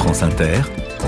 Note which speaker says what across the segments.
Speaker 1: France Inter,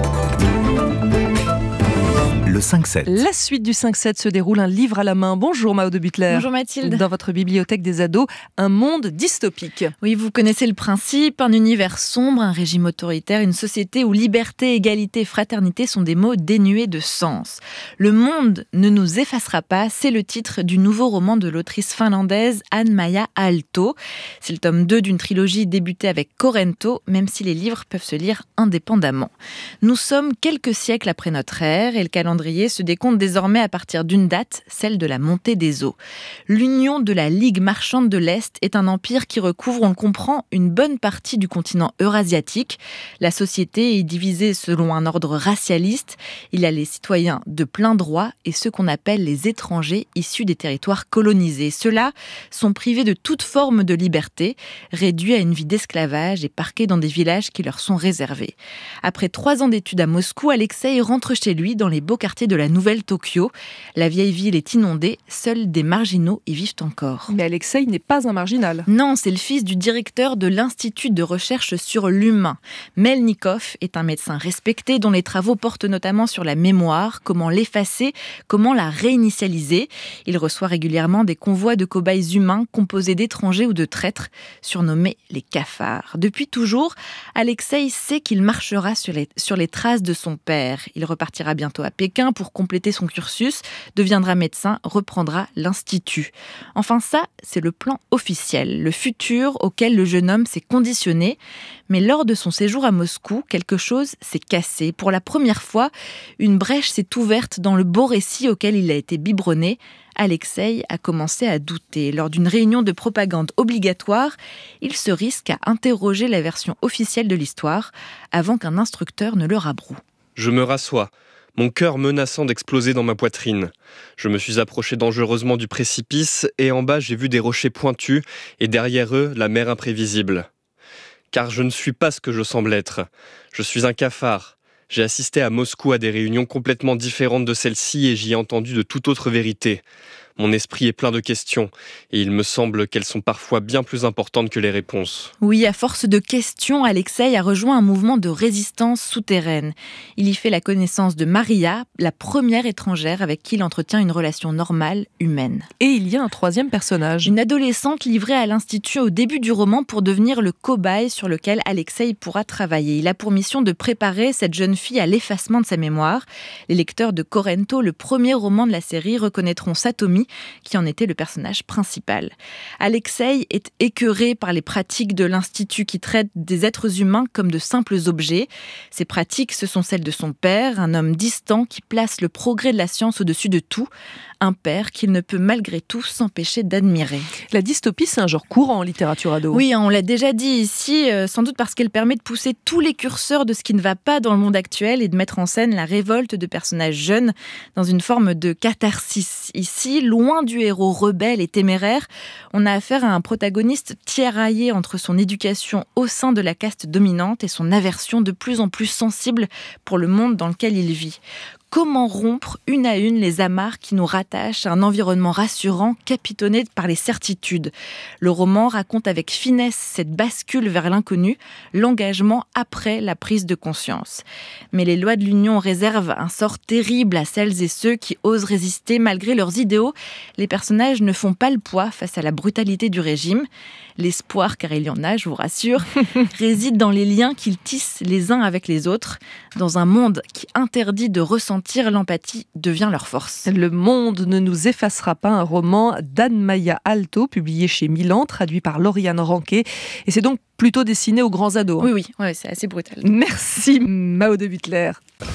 Speaker 1: le 5-7.
Speaker 2: La suite du 5-7 se déroule un livre à la main. Bonjour Mao de Butler.
Speaker 3: Bonjour Mathilde.
Speaker 2: Dans votre bibliothèque des ados, un monde dystopique.
Speaker 3: Oui, vous connaissez le principe, un univers sombre, un régime autoritaire, une société où liberté, égalité, fraternité sont des mots dénués de sens. Le monde ne nous effacera pas, c'est le titre du nouveau roman de l'autrice finlandaise Anne-Maja Aalto. C'est le tome 2 d'une trilogie débutée avec Corento, même si les livres peuvent se lire indépendamment. Nous sommes quelques siècles après notre ère et le calendrier se décompte désormais à partir d'une date, celle de la montée des eaux. L'Union de la Ligue marchande de l'Est est un empire qui recouvre, on le comprend, une bonne partie du continent eurasiatique. La société est divisée selon un ordre racialiste. Il y a les citoyens de plein droit et ceux qu'on appelle les étrangers issus des territoires colonisés. Ceux-là sont privés de toute forme de liberté, réduits à une vie d'esclavage et parqués dans des villages qui leur sont réservés. Après 3 ans d'études à Moscou, Alexei rentre chez lui dans les beaux quartiers de la nouvelle Tokyo. La vieille ville est inondée, seuls des marginaux y vivent encore.
Speaker 2: Mais Alexei n'est pas un marginal.
Speaker 3: Non, c'est le fils du directeur de l'Institut de recherche sur l'humain. Melnikov est un médecin respecté dont les travaux portent notamment sur la mémoire, comment l'effacer, comment la réinitialiser. Il reçoit régulièrement des convois de cobayes humains composés d'étrangers ou de traîtres, surnommés les cafards. Depuis toujours, Alexei sait qu'il marchera sur les traces de son père. Il repartira bientôt à Pékin pour compléter son cursus, deviendra médecin, reprendra l'Institut. Enfin ça, c'est le plan officiel, le futur auquel le jeune homme s'est conditionné. Mais lors de son séjour à Moscou, quelque chose s'est cassé. Pour la première fois, une brèche s'est ouverte dans le beau récit auquel il a été biberonné. Alexei a commencé à douter. Lors d'une réunion de propagande obligatoire, il se risque à interroger la version officielle de l'histoire avant qu'un instructeur ne le rabroue.
Speaker 4: Je me rassois, mon cœur menaçant d'exploser dans ma poitrine. Je me suis approché dangereusement du précipice et en bas j'ai vu des rochers pointus et derrière eux la mer imprévisible. Car je ne suis pas ce que je semble être. Je suis un cafard. J'ai assisté à Moscou à des réunions complètement différentes de celle-ci et j'y ai entendu de toute autre vérité. Mon esprit est plein de questions et il me semble qu'elles sont parfois bien plus importantes que les réponses.
Speaker 3: Oui, à force de questions, Alexei a rejoint un mouvement de résistance souterraine. Il y fait la connaissance de Maria, la première étrangère avec qui il entretient une relation normale, humaine.
Speaker 2: Et il y a un troisième personnage.
Speaker 3: Une adolescente livrée à l'Institut au début du roman pour devenir le cobaye sur lequel Alexei pourra travailler. Il a pour mission de préparer cette jeune fille à l'effacement de sa mémoire. Les lecteurs de Corento, le premier roman de la série, reconnaîtront Satomi, qui en était le personnage principal. Alexei est écœuré par les pratiques de l'Institut qui traitent des êtres humains comme de simples objets. Ces pratiques, ce sont celles de son père, un homme distant qui place le progrès de la science au-dessus de tout, un père qu'il ne peut malgré tout s'empêcher d'admirer.
Speaker 2: La dystopie, c'est un genre courant en littérature ado.
Speaker 3: Oui, on l'a déjà dit ici, sans doute parce qu'elle permet de pousser tous les curseurs de ce qui ne va pas dans le monde actuel et de mettre en scène la révolte de personnages jeunes dans une forme de catharsis. Ici, loin du héros rebelle et téméraire, on a affaire à un protagoniste tiraillé entre son éducation au sein de la caste dominante et son aversion de plus en plus sensible pour le monde dans lequel il vit. Comment rompre une à une les amarres qui nous rattachent à un environnement rassurant, capitonné par les certitudes. Le roman raconte avec finesse cette bascule vers l'inconnu, l'engagement après la prise de conscience. Mais les lois de l'Union réservent un sort terrible à celles et ceux qui osent résister malgré leurs idéaux. Les personnages ne font pas le poids face à la brutalité du régime. L'espoir, car il y en a, je vous rassure, réside dans les liens qu'ils tissent les uns avec les autres. Dans un monde qui interdit de ressentir, l'empathie devient leur force.
Speaker 2: Le monde ne nous effacera pas, un roman d'Anne-Maja Aalto, publié chez Milan, traduit par Lauriane Ranquet. Et c'est donc plutôt destiné aux grands ados.
Speaker 3: Oui, c'est assez brutal.
Speaker 2: Merci Mao de Butler.